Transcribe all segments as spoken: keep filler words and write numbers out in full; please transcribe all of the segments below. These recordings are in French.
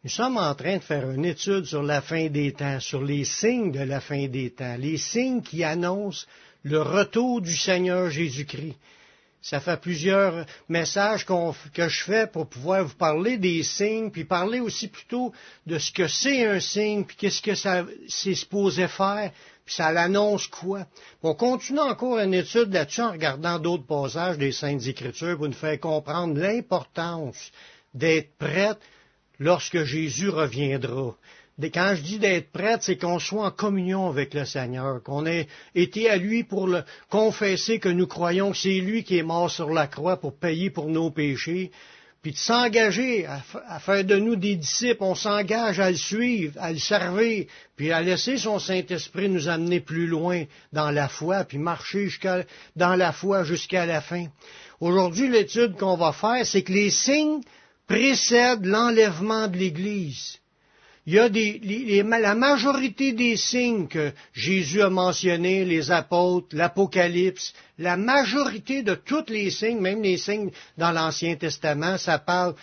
Nous sommes en train de faire une étude sur la fin des temps, sur les signes de la fin des temps, les signes qui annoncent le retour du Seigneur Jésus-Christ. Ça fait plusieurs messages qu'on, que je fais pour pouvoir vous parler des signes, puis parler aussi plutôt de ce que c'est un signe, puis qu'est-ce que ça c'est supposé faire, puis ça l'annonce quoi. On continue encore une étude là-dessus en regardant d'autres passages des Saintes Écritures pour nous faire comprendre l'importance d'être prête lorsque Jésus reviendra. Quand je dis d'être prête, c'est qu'on soit en communion avec le Seigneur, qu'on ait été à lui pour le confesser que nous croyons que c'est lui qui est mort sur la croix pour payer pour nos péchés, puis de s'engager à, à faire de nous des disciples. On s'engage à le suivre, à le servir, puis à laisser son Saint-Esprit nous amener plus loin dans la foi, puis marcher jusqu'à, dans la foi jusqu'à la fin. Aujourd'hui, l'étude qu'on va faire, c'est que les signes précèdent l'enlèvement de l'Église. Il y a des, les, les, la majorité des signes que Jésus a mentionnés, les apôtres, l'Apocalypse, la majorité de tous les signes, même les signes dans l'Ancien Testament, ça parle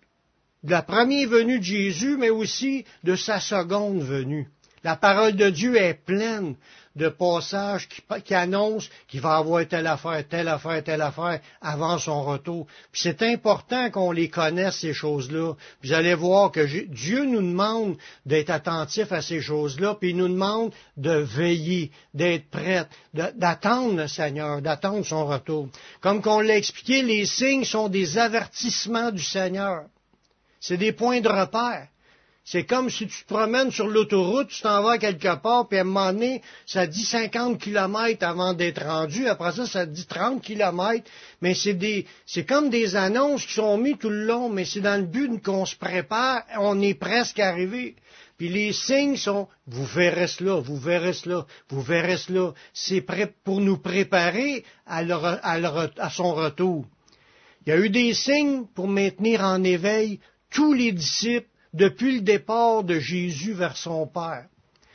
de la première venue de Jésus, mais aussi de sa seconde venue. La parole de Dieu est pleine de passages qui, qui annoncent qu'il va avoir telle affaire, telle affaire, telle affaire avant son retour. Puis c'est important qu'on les connaisse, ces choses-là. Puis vous allez voir que Dieu nous demande d'être attentifs à ces choses-là, puis il nous demande de veiller, d'être prêts, d'attendre le Seigneur, d'attendre son retour. Comme qu'on l'a expliqué, les signes sont des avertissements du Seigneur. C'est des points de repère. C'est comme si tu te promènes sur l'autoroute, tu t'en vas quelque part, puis à un moment donné, ça dit cinquante kilomètres avant d'être rendu. Après ça, ça dit trente kilomètres. Mais c'est des, c'est comme des annonces qui sont mises tout le long, mais c'est dans le but qu'on se prépare, on est presque arrivé. Puis les signes sont, vous verrez cela, vous verrez cela, vous verrez cela. C'est prêt pour nous préparer à, le, à, le, à son retour. Il y a eu des signes pour maintenir en éveil tous les disciples depuis le départ de Jésus vers son Père.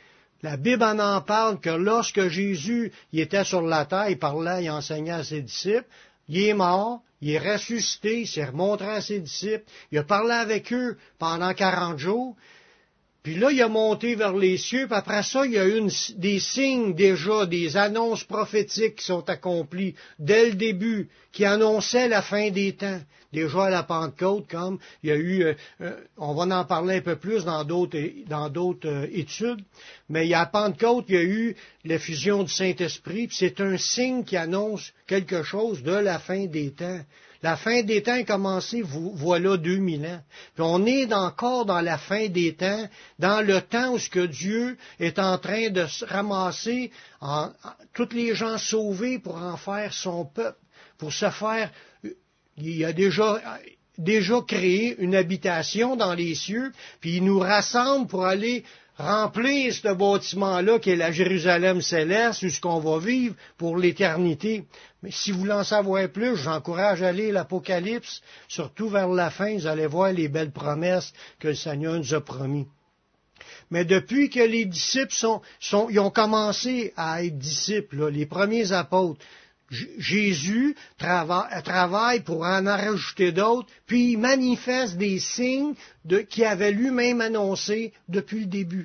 La Bible en, en parle que lorsque Jésus il était sur la terre, il parlait, il enseignait à ses disciples, il est mort, il est ressuscité, il s'est remontré à ses disciples, il a parlé avec eux pendant quarante jours, puis là, il a monté vers les cieux, puis après ça, il y a eu une, des signes déjà, des annonces prophétiques qui sont accomplies dès le début, qui annonçaient la fin des temps. Déjà à la Pentecôte, comme il y a eu, euh, euh, on va en parler un peu plus dans d'autres dans d'autres euh, études, mais il y a à Pentecôte, il y a eu l'effusion du Saint-Esprit, puis c'est un signe qui annonce quelque chose de la fin des temps. La fin des temps est commencée, voilà deux mille ans. Puis on est encore dans la fin des temps, dans le temps où ce que Dieu est en train de se ramasser en, en, tous les gens sauvés pour en faire son peuple, pour se faire. Il a déjà, déjà créé une habitation dans les cieux, puis il nous rassemble pour aller remplir ce bâtiment-là qui est la Jérusalem céleste, où ce qu'on va vivre pour l'éternité. Mais si vous voulez en savoir plus, j'encourage à aller l'Apocalypse, surtout vers la fin, vous allez voir les belles promesses que le Seigneur nous a promis. Mais depuis que les disciples sont, sont ils ont commencé à être disciples, là, les premiers apôtres, Jésus travaille, travaille pour en rajouter d'autres, puis il manifeste des signes de, qu'il avait lui-même annoncés depuis le début.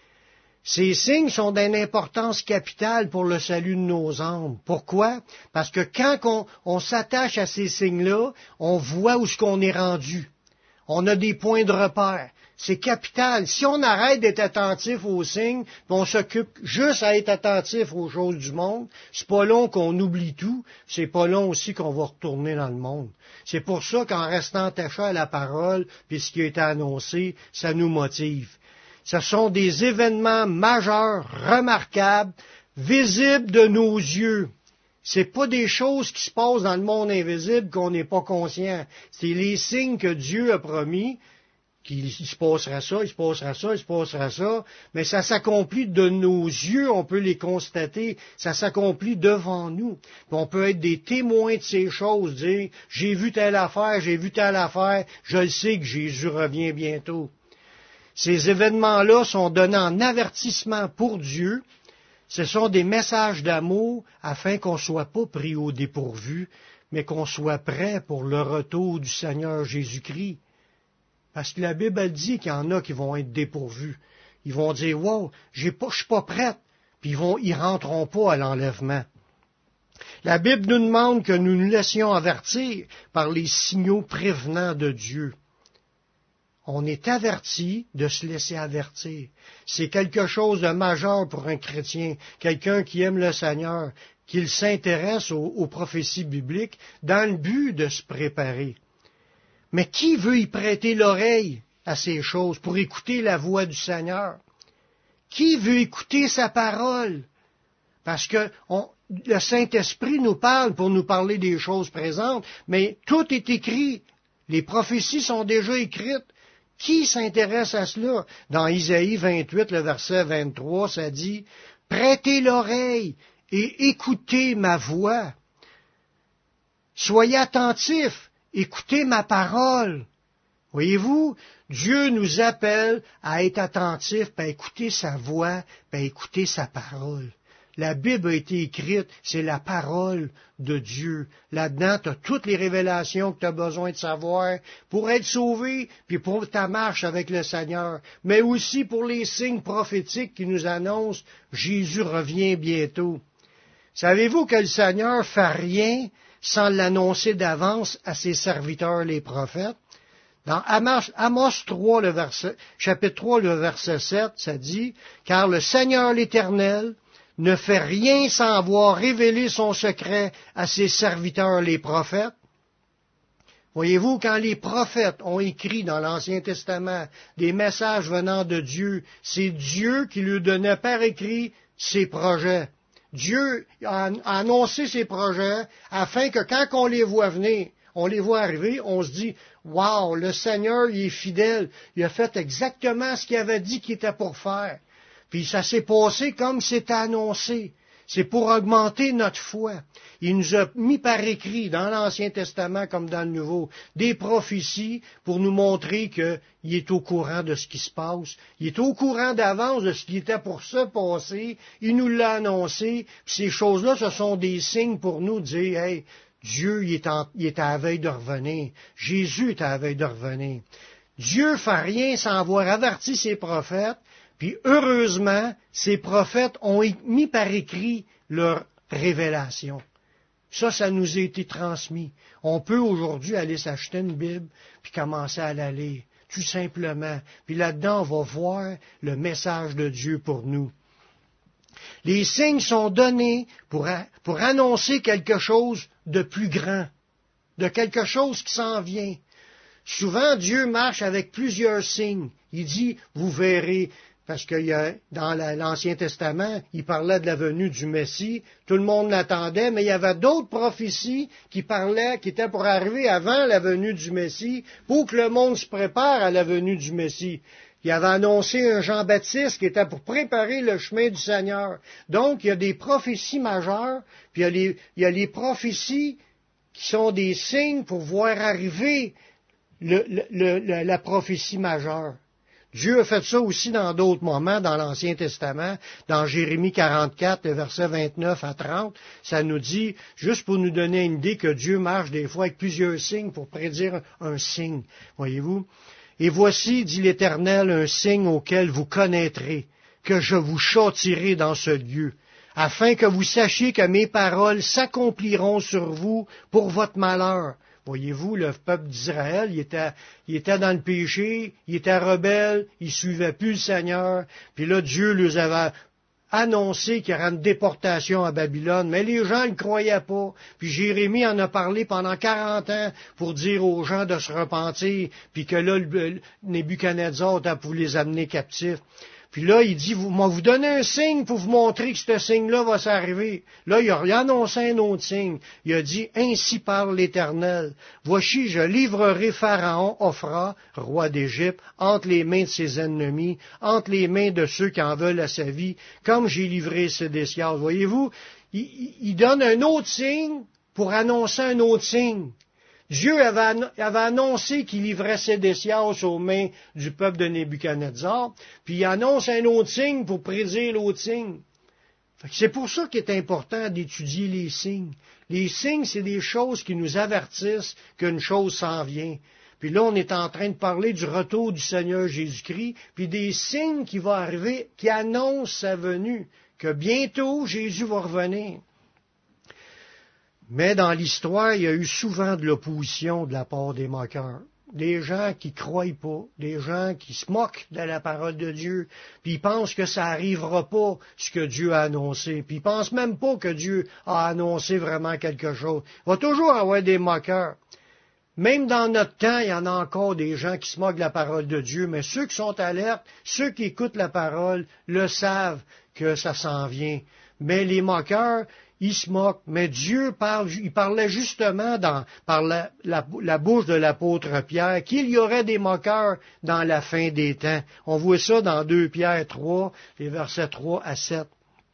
Ces signes sont d'une importance capitale pour le salut de nos âmes. Pourquoi? Parce que quand on, on s'attache à ces signes-là, on voit où ce qu'on est rendu. On a des points de repère. C'est capital. Si on arrête d'être attentif aux signes, puis on s'occupe juste à être attentif aux choses du monde, c'est pas long qu'on oublie tout, c'est pas long aussi qu'on va retourner dans le monde. C'est pour ça qu'en restant attaché à la parole, puis ce qui a été annoncé, ça nous motive. Ce sont des événements majeurs, remarquables, visibles de nos yeux. C'est pas des choses qui se passent dans le monde invisible qu'on n'est pas conscient. C'est les signes que Dieu a promis, qu'il se passera ça, il se passera ça, il se passera ça, mais ça s'accomplit de nos yeux, on peut les constater, ça s'accomplit devant nous. Puis on peut être des témoins de ces choses, dire, j'ai vu telle affaire, j'ai vu telle affaire, je le sais que Jésus revient bientôt. Ces événements-là sont donnés en avertissement pour Dieu. Ce sont des messages d'amour afin qu'on ne soit pas pris au dépourvu, mais qu'on soit prêt pour le retour du Seigneur Jésus-Christ. Parce que la Bible elle dit qu'il y en a qui vont être dépourvus. Ils vont dire, wow, j'ai pas, je suis pas prête. Puis ils vont, ils rentreront pas à l'enlèvement. La Bible nous demande que nous nous laissions avertir par les signaux prévenants de Dieu. On est averti de se laisser avertir. C'est quelque chose de majeur pour un chrétien, quelqu'un qui aime le Seigneur, qu'il s'intéresse aux, aux prophéties bibliques dans le but de se préparer. Mais qui veut y prêter l'oreille à ces choses pour écouter la voix du Seigneur? Qui veut écouter sa parole? Parce que on, le Saint-Esprit nous parle pour nous parler des choses présentes, mais tout est écrit. Les prophéties sont déjà écrites. Qui s'intéresse à cela? Dans Isaïe vingt-huit, le verset vingt-trois, ça dit, « Prêtez l'oreille et écoutez ma voix. Soyez attentifs, écoutez ma parole. » Voyez-vous, Dieu nous appelle à être attentifs, à écouter sa voix, à écouter sa parole. La Bible a été écrite, c'est la parole de Dieu. Là-dedans, tu as toutes les révélations que tu as besoin de savoir pour être sauvé, puis pour ta marche avec le Seigneur, mais aussi pour les signes prophétiques qui nous annoncent Jésus revient bientôt. Savez-vous que le Seigneur ne fait rien sans l'annoncer d'avance à ses serviteurs, les prophètes? Dans Amos, Amos trois, le verset, chapitre trois, le verset sept, ça dit, « Car le Seigneur l'Éternel ne fait rien sans avoir révélé son secret à ses serviteurs, les prophètes. » Voyez-vous, quand les prophètes ont écrit dans l'Ancien Testament des messages venant de Dieu, c'est Dieu qui lui donnait par écrit ses projets. Dieu a annoncé ses projets afin que quand on les voit venir, on les voit arriver, on se dit, « Wow, le Seigneur, il est fidèle, il a fait exactement ce qu'il avait dit qu'il était pour faire. » Puis ça s'est passé comme c'était annoncé. C'est pour augmenter notre foi. Il nous a mis par écrit, dans l'Ancien Testament comme dans le Nouveau, des prophéties pour nous montrer qu'il est au courant de ce qui se passe. Il est au courant d'avance de ce qui était pour se passer. Il nous l'a annoncé. Puis ces choses-là, ce sont des signes pour nous de dire, « Hey, Dieu, il est, en, il est à la veille de revenir. Jésus est à la veille de revenir. » Dieu ne fait rien sans avoir averti ses prophètes. Puis heureusement, ces prophètes ont mis par écrit leur révélation. Ça, ça nous a été transmis. On peut aujourd'hui aller s'acheter une Bible puis commencer à la lire, tout simplement. Puis là-dedans, on va voir le message de Dieu pour nous. Les signes sont donnés pour, pour annoncer quelque chose de plus grand, de quelque chose qui s'en vient. Souvent, Dieu marche avec plusieurs signes. Il dit, vous verrez. Parce que y a, dans la, l'Ancien Testament, il parlait de la venue du Messie. Tout le monde l'attendait, mais il y avait d'autres prophéties qui parlaient, qui étaient pour arriver avant la venue du Messie, pour que le monde se prépare à la venue du Messie. Il avait annoncé un Jean-Baptiste qui était pour préparer le chemin du Seigneur. Donc, il y a des prophéties majeures, puis il y a les, il y a les prophéties qui sont des signes pour voir arriver le, le, le, la prophétie majeure. Dieu a fait ça aussi dans d'autres moments dans l'Ancien Testament, dans Jérémie quarante-quatre, le verset vingt-neuf à trente, ça nous dit, juste pour nous donner une idée que Dieu marche des fois avec plusieurs signes pour prédire un, un signe, voyez-vous. Et voici, dit l'Éternel, un signe auquel vous connaîtrez, que je vous châtirai dans ce lieu, afin que vous sachiez que mes paroles s'accompliront sur vous pour votre malheur. Voyez-vous, le peuple d'Israël, il était, il était dans le péché, il était rebelle, il suivait plus le Seigneur, puis là, Dieu leur avait annoncé qu'il y aurait une déportation à Babylone, mais les gens ne croyaient pas. Puis Jérémie en a parlé pendant quarante ans pour dire aux gens de se repentir, puis que là, le Nebuchadnezzar a pu les amener captifs. Puis là, il dit, vous, moi, vous donnez un signe pour vous montrer que ce signe-là va s'arriver. Là, il a annoncé un autre signe. Il a dit, ainsi parle l'Éternel. Voici, je livrerai Pharaon, Ophra, roi d'Égypte, entre les mains de ses ennemis, entre les mains de ceux qui en veulent à sa vie, comme j'ai livré Sédécias. Voyez-vous, il, il donne un autre signe pour annoncer un autre signe. Dieu avait, avait annoncé qu'il livrait Sédécias aux mains du peuple de Nebuchadnezzar, puis il annonce un autre signe pour prédire l'autre signe. C'est pour ça qu'il est important d'étudier les signes. Les signes, c'est des choses qui nous avertissent qu'une chose s'en vient. Puis là, on est en train de parler du retour du Seigneur Jésus-Christ, puis des signes qui vont arriver, qui annoncent sa venue, que bientôt Jésus va revenir. Mais dans l'histoire, il y a eu souvent de l'opposition de la part des moqueurs. Des gens qui ne croient pas, des gens qui se moquent de la parole de Dieu, puis ils pensent que ça n'arrivera pas, ce que Dieu a annoncé, puis ils pensent même pas que Dieu a annoncé vraiment quelque chose. Il va toujours avoir des moqueurs. Même dans notre temps, il y en a encore des gens qui se moquent de la parole de Dieu, mais ceux qui sont alertes, ceux qui écoutent la parole, le savent que ça s'en vient. Mais les moqueurs, ils se moquent. Mais Dieu parle, il parlait justement dans, par la, la, la bouche de l'apôtre Pierre qu'il y aurait des moqueurs dans la fin des temps. On voit ça dans deux Pierre trois, les versets trois à sept.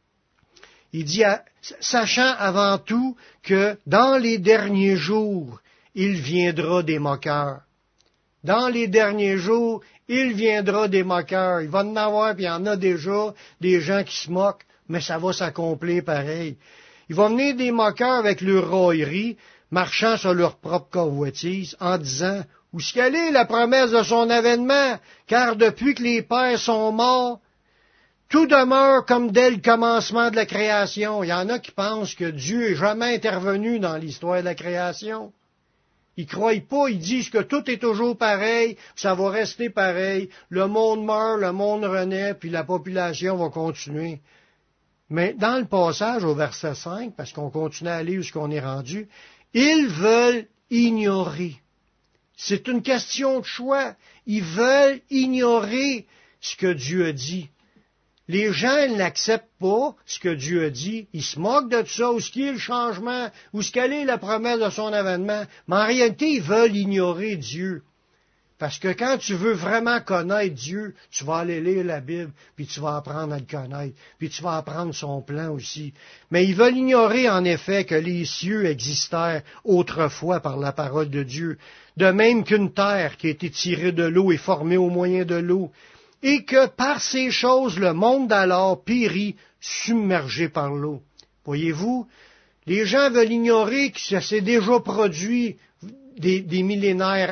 Il dit, sachant avant tout que dans les derniers jours, il viendra des moqueurs. Dans les derniers jours, il viendra des moqueurs. Il va en avoir, puis il y en a déjà, des gens qui se moquent, mais ça va s'accomplir pareil. Il va venir des moqueurs avec leur raillerie, marchant sur leur propre convoitise, en disant, où est-ce qu'elle est la promesse de son avènement? Car depuis que les pères sont morts, tout demeure comme dès le commencement de la création. Il y en a qui pensent que Dieu n'est jamais intervenu dans l'histoire de la création. Ils ne croient pas, ils disent que tout est toujours pareil, ça va rester pareil, le monde meurt, le monde renaît, puis la population va continuer. Mais dans le passage au verset cinq, parce qu'on continue à aller où ce qu'on est rendu, ils veulent ignorer. C'est une question de choix. Ils veulent ignorer ce que Dieu a dit. Les gens n'acceptent pas ce que Dieu a dit. Ils se moquent de tout ça. Où est-ce qu'il y a le changement? Où est-ce qu'elle est la promesse de son avènement? Mais en réalité, ils veulent ignorer Dieu. Parce que quand tu veux vraiment connaître Dieu, tu vas aller lire la Bible, puis tu vas apprendre à le connaître, puis tu vas apprendre son plan aussi. Mais ils veulent ignorer en effet que les cieux existèrent autrefois par la parole de Dieu, de même qu'une terre qui a été tirée de l'eau et formée au moyen de l'eau, et que par ces choses le monde d'alors périt, submergé par l'eau. Voyez-vous, les gens veulent ignorer que ça s'est déjà produit des, des millénaires.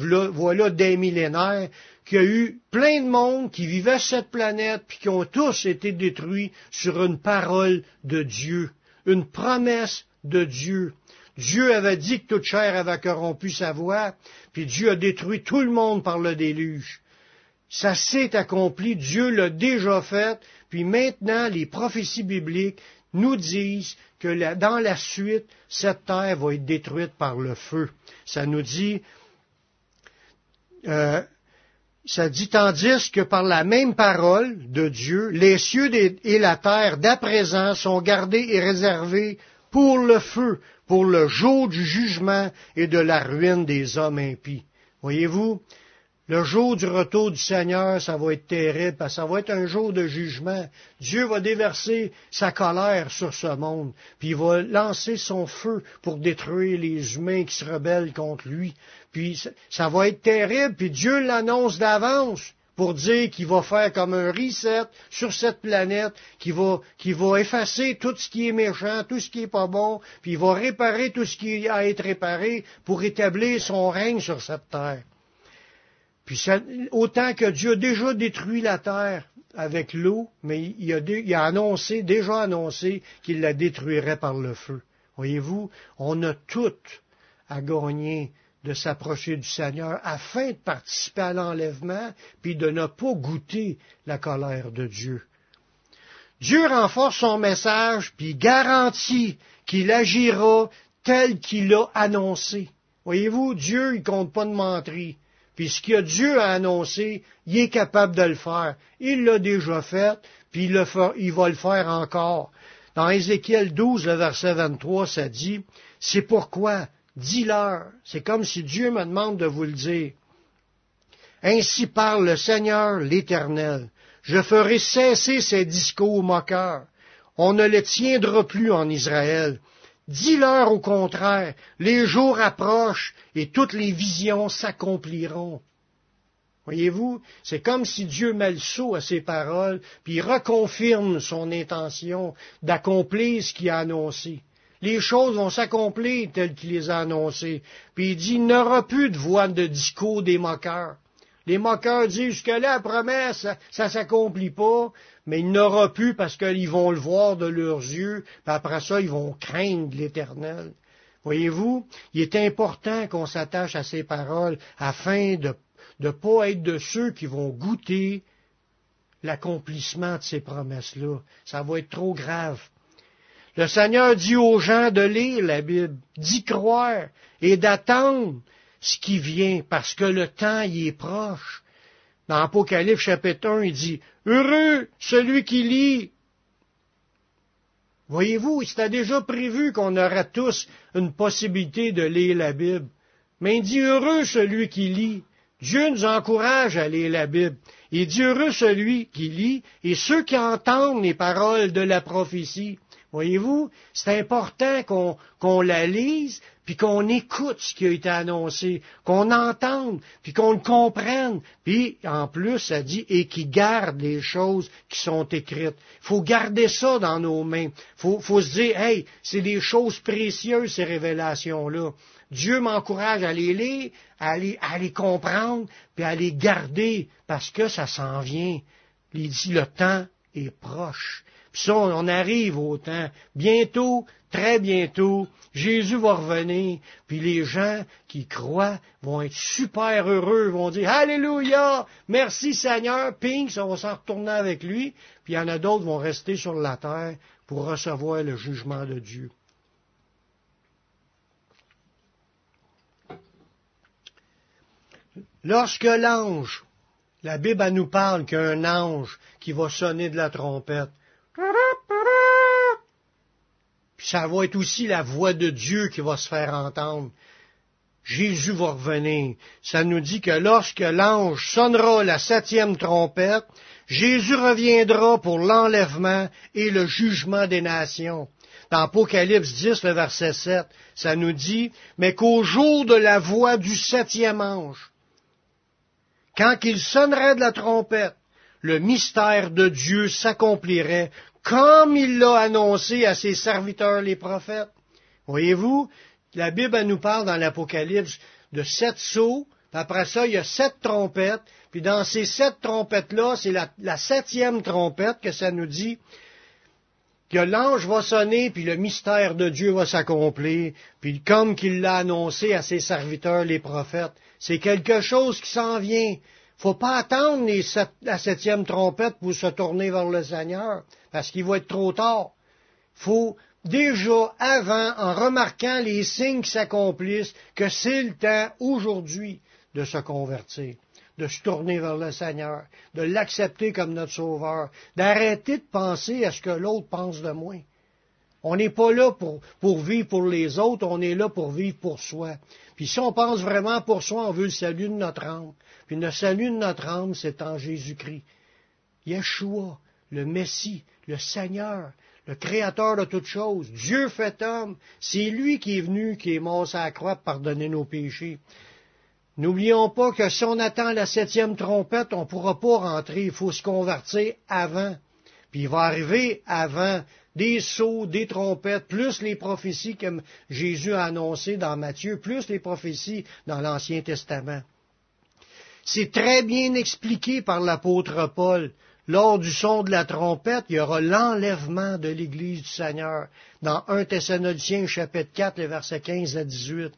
Voilà des millénaires, qu'il y a eu plein de monde qui vivait sur cette planète, puis qui ont tous été détruits sur une parole de Dieu, une promesse de Dieu. Dieu avait dit que toute chair avait corrompu sa voix, puis Dieu a détruit tout le monde par le déluge. Ça s'est accompli, Dieu l'a déjà fait, puis maintenant les prophéties bibliques nous disent que la, dans la suite, cette terre va être détruite par le feu. Ça nous dit... Euh, ça dit, tandis que par la même parole de Dieu, les cieux et la terre d'à présent sont gardés et réservés pour le feu, pour le jour du jugement et de la ruine des hommes impies. Voyez-vous, le jour du retour du Seigneur, ça va être terrible, parce que ça va être un jour de jugement. Dieu va déverser sa colère sur ce monde, puis il va lancer son feu pour détruire les humains qui se rebellent contre lui. Puis ça va être terrible, puis Dieu l'annonce d'avance pour dire qu'il va faire comme un reset sur cette planète, qu'il va, qu'il va effacer tout ce qui est méchant, tout ce qui est pas bon, puis il va réparer tout ce qui a à être réparé pour établir son règne sur cette terre. Puis ça, autant que Dieu a déjà détruit la terre avec l'eau, mais il a, il a annoncé, déjà annoncé qu'il la détruirait par le feu. Voyez-vous, on a tout à gagner de s'approcher du Seigneur afin de participer à l'enlèvement, puis de ne pas goûter la colère de Dieu. Dieu renforce son message, puis garantit qu'il agira tel qu'il l'a annoncé. Voyez-vous, Dieu, il compte pas de menterie. Puis ce que Dieu a annoncé, il est capable de le faire. Il l'a déjà fait, puis il, le fait, il va le faire encore. Dans Ézéchiel douze, le verset vingt-trois, ça dit, « C'est pourquoi, dis-leur, c'est comme si Dieu me demande de vous le dire. Ainsi parle le Seigneur l'Éternel. Je ferai cesser ces discours moqueurs. On ne les tiendra plus en Israël. Dis-leur au contraire, les jours approchent et toutes les visions s'accompliront. » Voyez-vous, c'est comme si Dieu met le sceau à ses paroles, puis il reconfirme son intention d'accomplir ce qu'il a annoncé. Les choses vont s'accomplir telles qu'il les a annoncées. Puis il dit, il n'y aura plus de voix de discours des moqueurs. Les moqueurs disent, jusque-là, la promesse, ça ne s'accomplit pas, mais il n'y aura plus parce qu'ils vont le voir de leurs yeux, puis après ça, ils vont craindre l'Éternel. Voyez-vous, il est important qu'on s'attache à ces paroles afin de ne pas être de ceux qui vont goûter l'accomplissement de ces promesses-là. Ça va être trop grave. Le Seigneur dit aux gens de lire la Bible, d'y croire et d'attendre ce qui vient, parce que le temps y est proche. Dans Apocalypse chapitre un, il dit, « Heureux celui qui lit. » Voyez-vous, c'était déjà prévu qu'on aurait tous une possibilité de lire la Bible. Mais il dit, « Heureux celui qui lit. » Dieu nous encourage à lire la Bible. Il dit, « Heureux celui qui lit et ceux qui entendent les paroles de la prophétie. » Voyez-vous, c'est important qu'on qu'on la lise, puis qu'on écoute ce qui a été annoncé, qu'on entende, puis qu'on le comprenne. Puis, en plus, ça dit, et qui garde les choses qui sont écrites. Il faut garder ça dans nos mains. Il faut, faut se dire, hey, c'est des choses précieuses, ces révélations-là. Dieu m'encourage à les lire, à les, à les comprendre, puis à les garder, parce que ça s'en vient. Il dit, le temps est proche. Puis ça, on arrive au temps. Bientôt, très bientôt, Jésus va revenir, puis les gens qui croient vont être super heureux, vont dire « Alléluia! Merci Seigneur! » Ping, ça va s'en retourner avec lui, puis il y en a d'autres qui vont rester sur la terre pour recevoir le jugement de Dieu. Lorsque l'ange, la Bible elle nous parle qu'il y a un ange qui va sonner de la trompette, puis ça va être aussi la voix de Dieu qui va se faire entendre. Jésus va revenir. Ça nous dit que lorsque l'ange sonnera la septième trompette, Jésus reviendra pour l'enlèvement et le jugement des nations. Dans Apocalypse dix, le verset sept, ça nous dit, mais qu'au jour de la voix du septième ange, quand il sonnerait de la trompette, le mystère de Dieu s'accomplirait comme il l'a annoncé à ses serviteurs les prophètes. Voyez-vous, la Bible elle nous parle dans l'Apocalypse de sept sceaux, puis après ça, il y a sept trompettes, puis dans ces sept trompettes-là, c'est la, la septième trompette que ça nous dit que l'ange va sonner, puis le mystère de Dieu va s'accomplir, puis comme qu'il l'a annoncé à ses serviteurs les prophètes. C'est quelque chose qui s'en vient. Faut pas attendre les sept, la septième trompette pour se tourner vers le Seigneur, parce qu'il va être trop tard. Faut déjà, avant, en remarquant les signes qui s'accomplissent, que c'est le temps aujourd'hui de se convertir, de se tourner vers le Seigneur, de l'accepter comme notre Sauveur, d'arrêter de penser à ce que l'autre pense de moi. On n'est pas là pour, pour vivre pour les autres, on est là pour vivre pour soi. Puis si on pense vraiment pour soi, on veut le salut de notre âme. Puis le salut de notre âme, c'est en Jésus-Christ. Yeshua, le Messie, le Seigneur, le Créateur de toutes choses, Dieu fait homme, c'est lui qui est venu, qui est mort sur la croix pour pardonner nos péchés. N'oublions pas que si on attend la septième trompette, on ne pourra pas rentrer, il faut se convertir avant. Puis il va arriver avant des sceaux, des trompettes, plus les prophéties que Jésus a annoncées dans Matthieu, plus les prophéties dans l'Ancien Testament. C'est très bien expliqué par l'apôtre Paul. Lors du son de la trompette, il y aura l'enlèvement de l'Église du Seigneur. Dans premier Thessaloniciens, chapitre quatre, les versets quinze à dix-huit.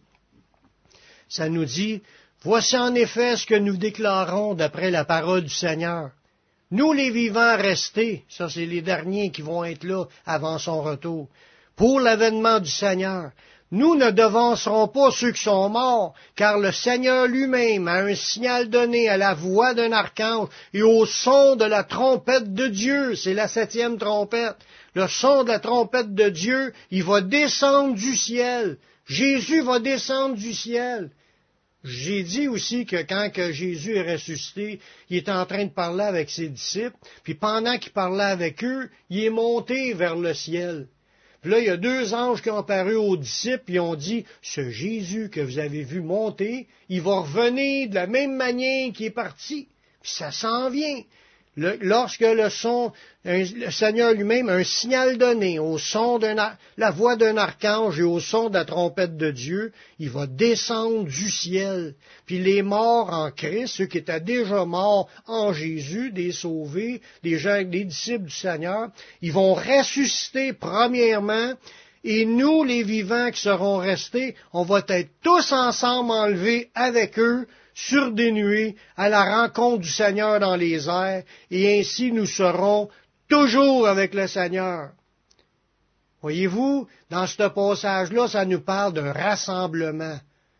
Ça nous dit, « Voici en effet ce que nous déclarons d'après la parole du Seigneur. Nous, les vivants restés, ça c'est les derniers qui vont être là avant son retour, pour l'avènement du Seigneur, nous ne devancerons pas ceux qui sont morts, car le Seigneur lui-même a un signal donné à la voix d'un archange et au son de la trompette de Dieu. » C'est la septième trompette. Le son de la trompette de Dieu, il va descendre du ciel. Jésus va descendre du ciel. J'ai dit aussi que quand que Jésus est ressuscité, il est en train de parler avec ses disciples, puis pendant qu'il parlait avec eux, il est monté vers le ciel. Puis là, il y a deux anges qui ont apparu aux disciples et ont dit, « Ce Jésus que vous avez vu monter, il va revenir de la même manière qu'il est parti. » Puis ça s'en vient. Le, lorsque le son, un, le Seigneur lui-même, un signal donné au son de la voix d'un archange et au son de la trompette de Dieu, il va descendre du ciel. Puis les morts en Christ, ceux qui étaient déjà morts en Jésus, des sauvés, des gens, des disciples du Seigneur, ils vont ressusciter premièrement. Et nous, les vivants qui seront restés, on va être tous ensemble enlevés avec eux sur des nuées à la rencontre du Seigneur dans les airs, et ainsi nous serons toujours avec le Seigneur. Voyez-vous, dans ce passage-là, ça nous parle d'un rassemblement.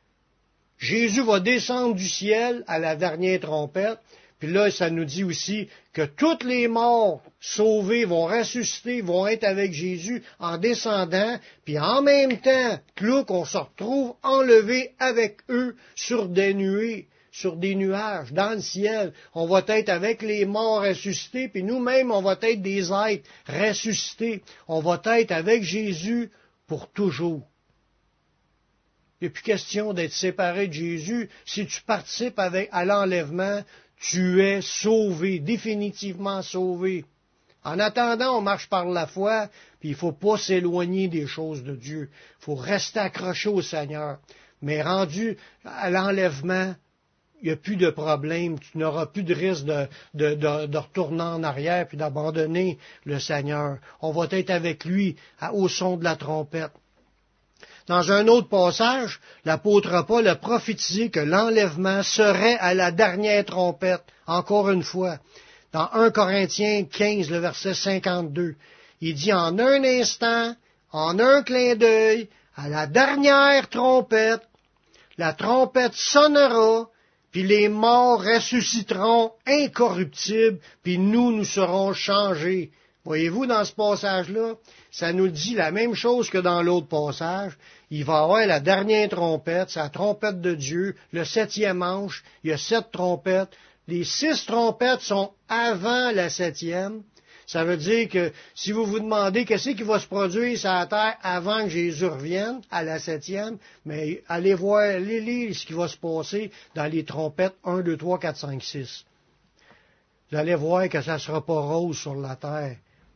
Jésus va descendre du ciel à la dernière trompette, puis là, ça nous dit aussi que tous les morts sauvés vont ressusciter, vont être avec Jésus en descendant, puis en même temps, là qu'on se retrouve enlevés avec eux sur des nuées, sur des nuages, dans le ciel. On va être avec les morts ressuscités, puis nous-mêmes, on va être des êtres ressuscités. On va être avec Jésus pour toujours. Il n'y a plus question d'être séparé de Jésus. Si tu participes avec, à l'enlèvement, tu es sauvé, définitivement sauvé. En attendant, on marche par la foi, puis il ne faut pas s'éloigner des choses de Dieu. Il faut rester accroché au Seigneur. Mais rendu à l'enlèvement, il n'y a plus de problème. Tu n'auras plus de risque de, de, de, de retourner en arrière puis d'abandonner le Seigneur. On va être avec lui au son de la trompette. Dans un autre passage, l'apôtre Paul a prophétisé que l'enlèvement serait à la dernière trompette, encore une fois. Dans un Corinthiens quinze, le verset cinquante-deux, il dit « En un instant, en un clin d'œil, à la dernière trompette, la trompette sonnera, puis les morts ressusciteront incorruptibles, puis nous, nous serons changés. » Voyez-vous, dans ce passage-là, ça nous dit la même chose que dans l'autre passage. Il va y avoir la dernière trompette, c'est la trompette de Dieu, le septième ange, il y a sept trompettes. Les six trompettes sont avant la septième. Ça veut dire que si vous vous demandez qu'est-ce qui va se produire sur la terre avant que Jésus revienne à la septième, mais allez voir, allez lire ce qui va se passer dans les trompettes un, deux, trois, quatre, cinq, six. Vous allez voir que ça ne sera pas rose sur la terre.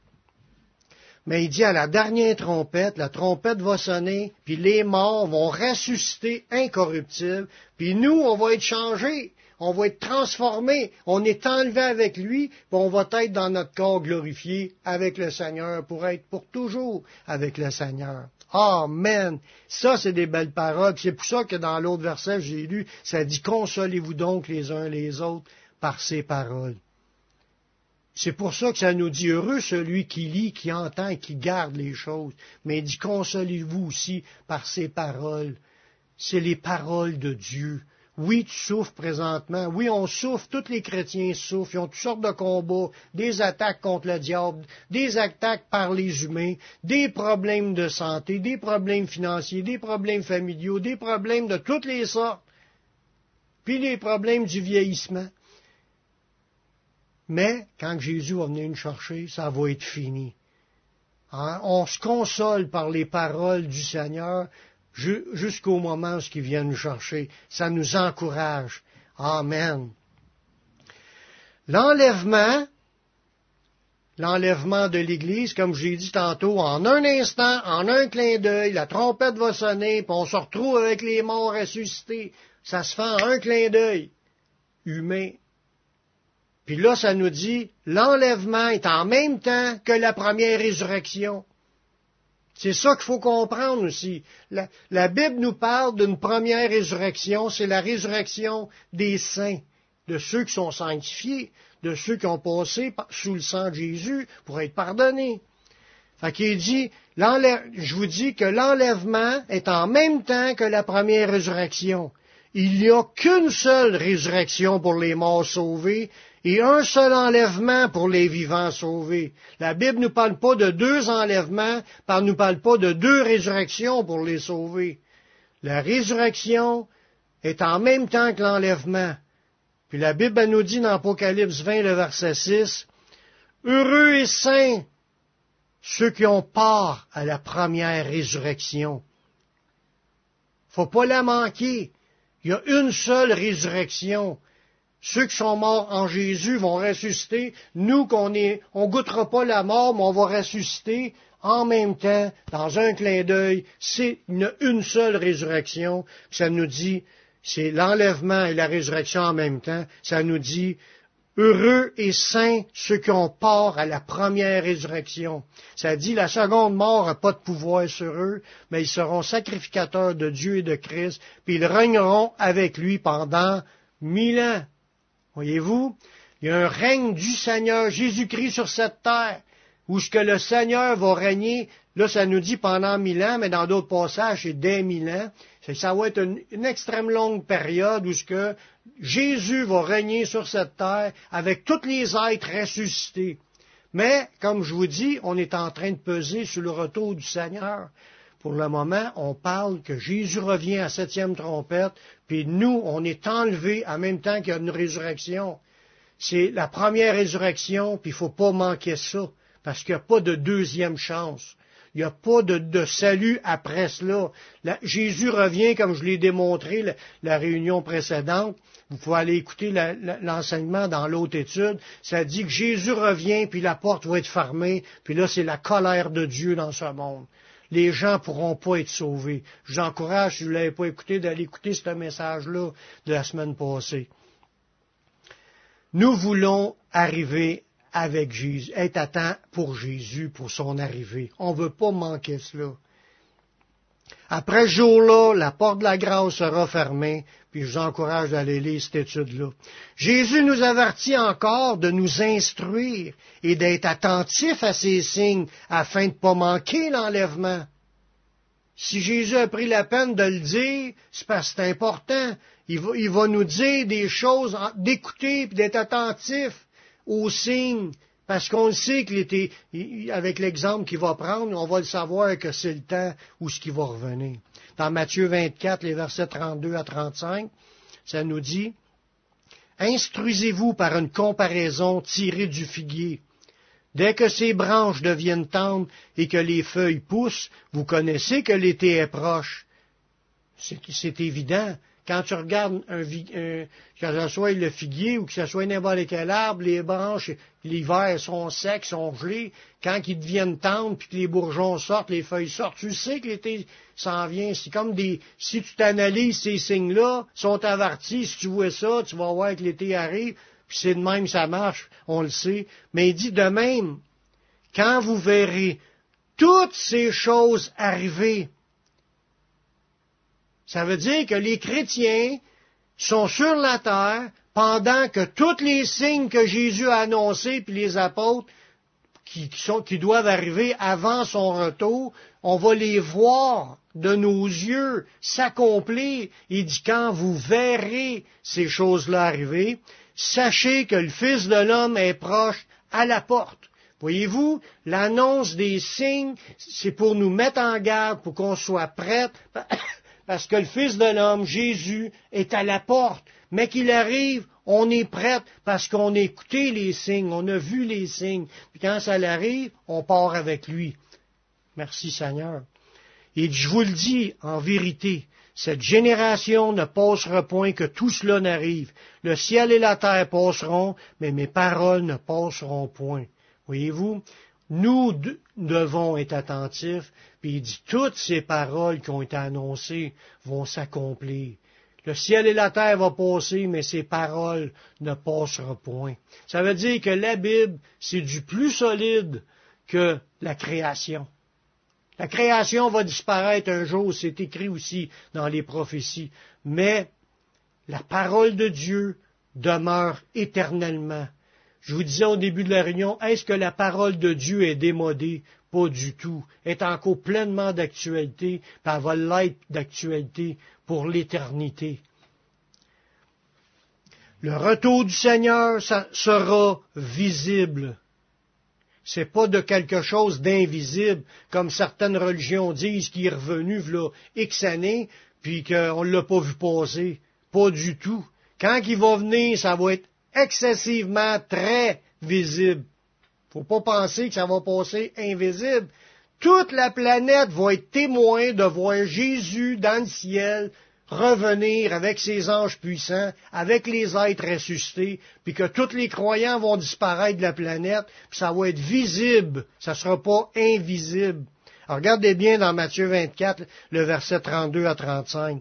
Mais il dit à la dernière trompette, la trompette va sonner, puis les morts vont ressusciter incorruptibles, puis nous, on va être changés, on va être transformés, on est enlevés avec lui, puis on va être dans notre corps glorifié avec le Seigneur, pour être pour toujours avec le Seigneur. Amen! Ça, c'est des belles paroles. C'est pour ça que dans l'autre verset, j'ai lu, ça dit « Consolez-vous donc les uns les autres par ces paroles ». C'est pour ça que ça nous dit « Heureux celui qui lit, qui entend et qui garde les choses ». Mais il dit « Consolez-vous aussi par ces paroles ». C'est les paroles de Dieu. Oui, tu souffres présentement. Oui, on souffre. Tous les chrétiens souffrent. Ils ont toutes sortes de combats, des attaques contre le diable, des attaques par les humains, des problèmes de santé, des problèmes financiers, des problèmes familiaux, des problèmes de toutes les sortes. Puis les problèmes du vieillissement. Mais, quand Jésus va venir nous chercher, ça va être fini. Hein? On se console par les paroles du Seigneur jusqu'au moment où il vient nous chercher. Ça nous encourage. Amen. L'enlèvement, l'enlèvement de l'Église, comme j'ai dit tantôt, en un instant, en un clin d'œil, la trompette va sonner, puis on se retrouve avec les morts ressuscités. Ça se fait en un clin d'œil humain. Puis là, ça nous dit, l'enlèvement est en même temps que la première résurrection. C'est ça qu'il faut comprendre aussi. La, la Bible nous parle d'une première résurrection, c'est la résurrection des saints, de ceux qui sont sanctifiés, de ceux qui ont passé sous le sang de Jésus pour être pardonnés. Fait qu'il dit, je vous dis que l'enlèvement est en même temps que la première résurrection. Il n'y a qu'une seule résurrection pour les morts sauvés et un seul enlèvement pour les vivants sauvés. La Bible ne nous parle pas de deux enlèvements, elle ne nous parle pas de deux résurrections pour les sauver. La résurrection est en même temps que l'enlèvement. Puis la Bible elle nous dit dans Apocalypse vingt, le verset six, « Heureux et saints ceux qui ont part à la première résurrection. » Faut pas la manquer. Il y a une seule résurrection. Ceux qui sont morts en Jésus vont ressusciter. Nous, qu'on est, on goûtera pas la mort, mais on va ressusciter en même temps, dans un clin d'œil. C'est une, une seule résurrection. Ça nous dit, c'est l'enlèvement et la résurrection en même temps. Ça nous dit, heureux et saints ceux qui ont part à la première résurrection. Ça dit, la seconde mort n'a pas de pouvoir sur eux, mais ils seront sacrificateurs de Dieu et de Christ, puis ils régneront avec lui pendant mille ans. Voyez-vous, il y a un règne du Seigneur Jésus-Christ sur cette terre, où ce que le Seigneur va régner, là ça nous dit pendant mille ans, mais dans d'autres passages c'est dès mille ans. Ça va être une, une extrême longue période où ce que Jésus va régner sur cette terre avec tous les êtres ressuscités. Mais, comme je vous dis, on est en train de peser sur le retour du Seigneur. Pour le moment, on parle que Jésus revient à septième trompette, puis nous, on est enlevés en même temps qu'il y a une résurrection. C'est la première résurrection, puis il ne faut pas manquer ça, parce qu'il n'y a pas de deuxième chance. Il n'y a pas de, de salut après cela. La, Jésus revient, comme je l'ai démontré la, la réunion précédente. Vous pouvez aller écouter la, la, l'enseignement dans l'autre étude. Ça dit que Jésus revient, puis la porte va être fermée, puis là, c'est la colère de Dieu dans ce monde. Les gens ne pourront pas être sauvés. Je vous encourage, si vous ne l'avez pas écouté, d'aller écouter ce message-là de la semaine passée. Nous voulons arriver avec Jésus, être à temps pour Jésus, pour son arrivée. On ne veut pas manquer cela. Après ce jour-là, la porte de la grâce sera fermée, puis je vous encourage d'aller lire cette étude-là. Jésus nous avertit encore de nous instruire et d'être attentifs à ces signes afin de ne pas manquer l'enlèvement. Si Jésus a pris la peine de le dire, c'est parce que c'est important. Il va, il va nous dire des choses, d'écouter et d'être attentifs aux signes, parce qu'on le sait qu'il était, avec l'exemple qu'il va prendre, on va le savoir que c'est le temps où ce qui va revenir. Dans Matthieu vingt-quatre, les versets trente-deux à trente-cinq, ça nous dit, « Instruisez-vous par une comparaison tirée du figuier. Dès que ses branches deviennent tendres et que les feuilles poussent, vous connaissez que l'été est proche. » C'est, c'est évident. Quand tu regardes un, un, que ce soit le figuier ou que ce soit n'importe quel arbre, les branches, l'hiver sont secs, sont gelés. Quand ils deviennent tendres, puis que les bourgeons sortent, les feuilles sortent, tu sais que l'été s'en vient. C'est comme des... Si tu t'analyses ces signes-là, sont avertis, si tu vois ça, tu vas voir que l'été arrive, puis c'est de même ça marche, on le sait. Mais il dit de même, quand vous verrez toutes ces choses arriver, ça veut dire que les chrétiens sont sur la terre pendant que tous les signes que Jésus a annoncés, puis les apôtres qui, qui, sont, qui doivent arriver avant son retour, on va les voir de nos yeux s'accomplir. Il dit, quand vous verrez ces choses-là arriver, sachez que le Fils de l'homme est proche à la porte. Voyez-vous, l'annonce des signes, c'est pour nous mettre en garde, pour qu'on soit prêts. Parce que le Fils de l'homme, Jésus, est à la porte. Mais qu'il arrive, on est prêt parce qu'on a écouté les signes, on a vu les signes. Puis quand ça arrive, on part avec lui. Merci Seigneur. Et je vous le dis en vérité, cette génération ne passera point que tout cela n'arrive. Le ciel et la terre passeront, mais mes paroles ne passeront point. Voyez-vous? Nous de, devons être attentifs, puis il dit, toutes ces paroles qui ont été annoncées vont s'accomplir. Le ciel et la terre vont passer, mais ces paroles ne passeront point. Ça veut dire que la Bible, c'est du plus solide que la création. La création va disparaître un jour, c'est écrit aussi dans les prophéties, mais la parole de Dieu demeure éternellement. Je vous disais au début de la réunion, est-ce que la parole de Dieu est démodée? Pas du tout. Elle est encore pleinement d'actualité, puis elle va l'être d'actualité pour l'éternité. Le retour du Seigneur ça sera visible. C'est pas de quelque chose d'invisible, comme certaines religions disent, qui est revenu v'là X années, puis qu'on ne l'a pas vu passer. Pas du tout. Quand il va venir, ça va être excessivement très visible. Faut pas penser que ça va passer invisible. Toute la planète va être témoin de voir Jésus dans le ciel revenir avec ses anges puissants, avec les êtres ressuscités, puis que tous les croyants vont disparaître de la planète, puis ça va être visible, ça ne sera pas invisible. Alors, regardez bien dans Matthieu vingt-quatre, le verset trente-deux à trente-cinq.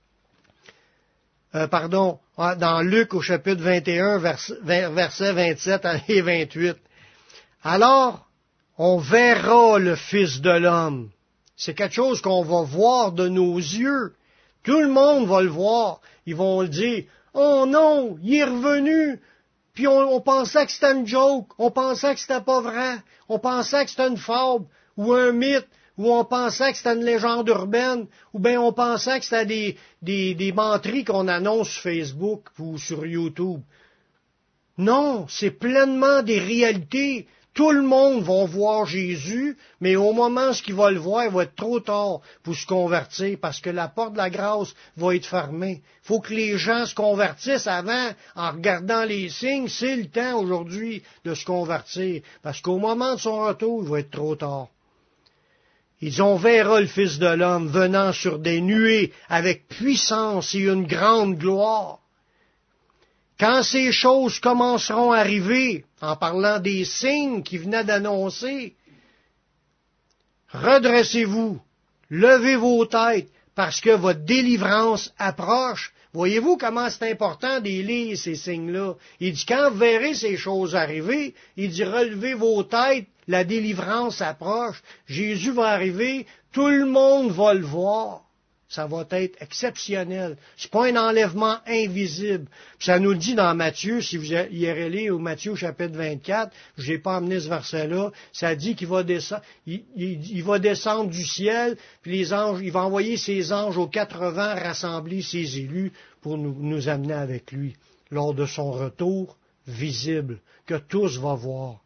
Euh, pardon, dans Luc au chapitre vingt et un, vers, versets vingt-sept et vingt-huit. Alors, on verra le Fils de l'homme. C'est quelque chose qu'on va voir de nos yeux. Tout le monde va le voir. Ils vont le dire, « Oh non, il est revenu! » Puis on, on pensait que c'était une joke, on pensait que c'était pas vrai, on pensait que c'était une fable, ou un mythe, ou on pensait que c'était une légende urbaine, ou bien on pensait que c'était des, des, des menteries qu'on annonce sur Facebook ou sur YouTube. Non, c'est pleinement des réalités. Tout le monde va voir Jésus, mais au moment où il va le voir, il va être trop tard pour se convertir, parce que la porte de la grâce va être fermée. Il faut que les gens se convertissent avant, en regardant les signes. C'est le temps aujourd'hui de se convertir, parce qu'au moment de son retour, il va être trop tard. Ils on verra le Fils de l'homme venant sur des nuées avec puissance et une grande gloire. Quand ces choses commenceront à arriver, en parlant des signes qu'il venait d'annoncer, redressez-vous, levez vos têtes, parce que votre délivrance approche. Voyez-vous comment c'est important d'y lire ces signes-là. Il dit, quand vous verrez ces choses arriver, il dit, relevez vos têtes, la délivrance approche. Jésus va arriver, tout le monde va le voir. Ça va être exceptionnel. C'est pas un enlèvement invisible. Puis ça nous le dit dans Matthieu, si vous y irez lire au Matthieu chapitre vingt-quatre, je n'ai pas amené ce verset-là, ça dit qu'il va descendre, il, il, il va descendre du ciel, puis les anges, il va envoyer ses anges aux quatre vents rassembler ses élus pour nous, nous amener avec lui lors de son retour visible, que tous vont voir.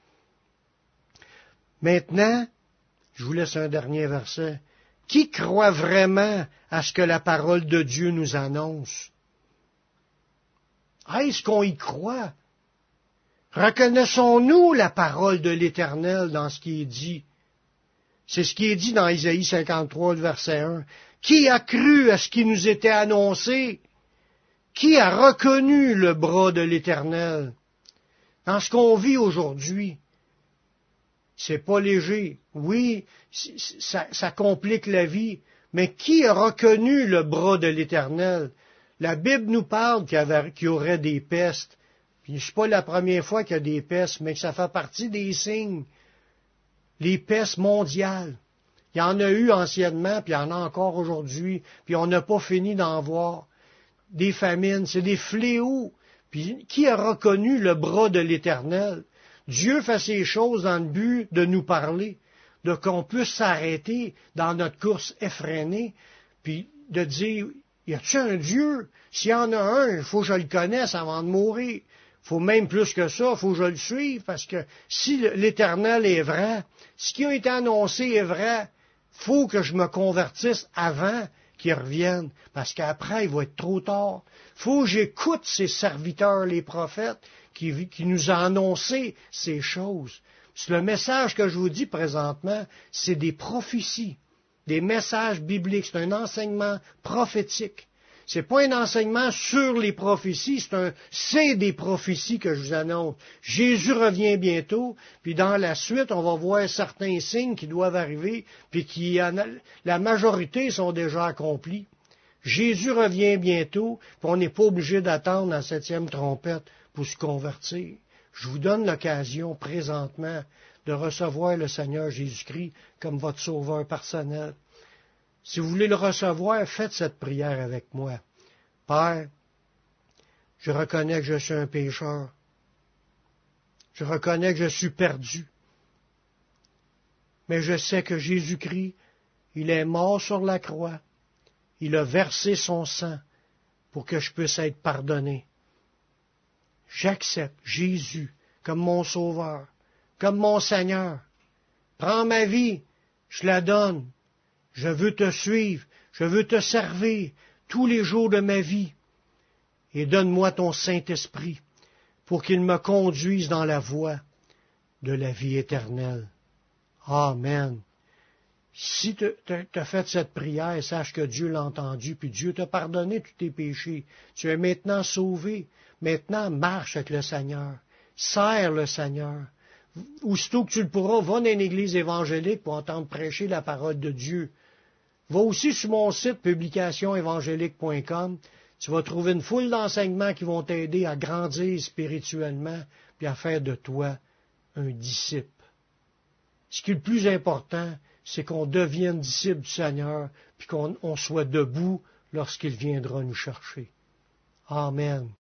Maintenant, je vous laisse un dernier verset. Qui croit vraiment à ce que la parole de Dieu nous annonce? Est-ce qu'on y croit? Reconnaissons-nous la parole de l'Éternel dans ce qui est dit? C'est ce qui est dit dans Isaïe cinquante-trois, le verset un. Qui a cru à ce qui nous était annoncé? Qui a reconnu le bras de l'Éternel? Dans ce qu'on vit aujourd'hui, c'est pas léger. Oui, ça, ça complique la vie. Mais qui a reconnu le bras de l'Éternel? La Bible nous parle qu'il y, avait, qu'il y aurait des pestes. Puis c'est pas la première fois qu'il y a des pestes, mais que ça fait partie des signes. Les pestes mondiales. Il y en a eu anciennement, puis il y en a encore aujourd'hui, puis on n'a pas fini d'en voir. Des famines, c'est des fléaux. Puis qui a reconnu le bras de l'Éternel? Dieu fait ces choses dans le but de nous parler, de qu'on puisse s'arrêter dans notre course effrénée, puis de dire, y a-t-il un Dieu? S'il y en a un, il faut que je le connaisse avant de mourir. Il faut même plus que ça, il faut que je le suive, parce que si l'Éternel est vrai, ce qui a été annoncé est vrai, il faut que je me convertisse avant qu'il revienne, parce qu'après, il va être trop tard. Il faut que j'écoute ces serviteurs, les prophètes, Qui, qui nous a annoncé ces choses. C'est le message que je vous dis présentement, c'est des prophéties, des messages bibliques, c'est un enseignement prophétique. C'est pas un enseignement sur les prophéties, c'est un, c'est des prophéties que je vous annonce. Jésus revient bientôt, puis dans la suite, on va voir certains signes qui doivent arriver, puis qui, la majorité sont déjà accomplis. Jésus revient bientôt, puis on n'est pas obligé d'attendre la septième trompette pour se convertir. Je vous donne l'occasion présentement de recevoir le Seigneur Jésus-Christ comme votre sauveur personnel. Si vous voulez le recevoir, faites cette prière avec moi. Père, je reconnais que je suis un pécheur. Je reconnais que je suis perdu. Mais je sais que Jésus-Christ, il est mort sur la croix. Il a versé son sang pour que je puisse être pardonné. J'accepte Jésus comme mon sauveur, comme mon Seigneur. Prends ma vie, je la donne. Je veux te suivre, je veux te servir tous les jours de ma vie. Et donne-moi ton Saint-Esprit pour qu'il me conduise dans la voie de la vie éternelle. Amen. Si tu as fait cette prière, sache que Dieu l'a entendu, puis Dieu t'a pardonné tous tes péchés. Tu es maintenant sauvé. Maintenant, marche avec le Seigneur. Sers le Seigneur. Aussitôt que tu le pourras, va dans une église évangélique pour entendre prêcher la parole de Dieu. Va aussi sur mon site publication évangélique point com. Tu vas trouver une foule d'enseignements qui vont t'aider à grandir spirituellement puis à faire de toi un disciple. Ce qui est le plus important, c'est qu'on devienne disciple du Seigneur puis qu'on on soit debout lorsqu'il viendra nous chercher. Amen.